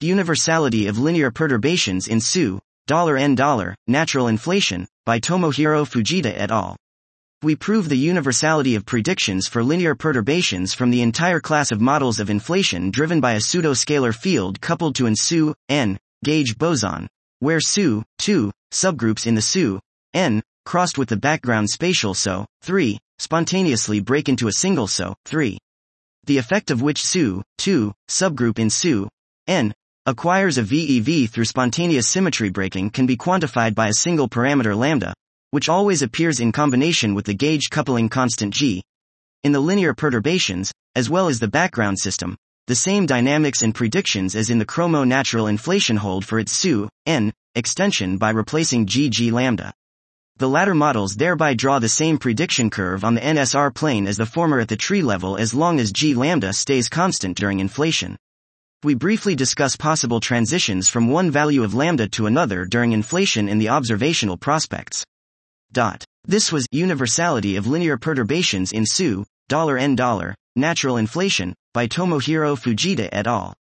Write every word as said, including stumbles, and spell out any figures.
Universality of Linear Perturbations in S U, $N, Natural Inflation, by Tomohiro Fujita et al. We prove the universality of predictions for linear perturbations from the entire class of models of inflation driven by a pseudo-scalar field coupled to an S U, N, gauge boson, where S U, two, subgroups in the S U, N, crossed with the background spatial S O, three, spontaneously break into a single S O, three. The effect of which S U, two, subgroup in S U, N, acquires a V E V through spontaneous symmetry breaking can be quantified by a single parameter lambda, which always appears in combination with the gauge coupling constant G. In the linear perturbations, as well as the background system, the same dynamics and predictions as in the chromo natural inflation hold for its S U, N, extension by replacing G G lambda. The latter models thereby draw the same prediction curve on the N S R plane as the former at the tree level as long as G lambda stays constant during inflation. We briefly discuss possible transitions from one value of lambda to another during inflation in the observational prospects. Dot. This was Universality of Linear Perturbations in S U, N, Natural Inflation, by Tomohiro Fujita et al.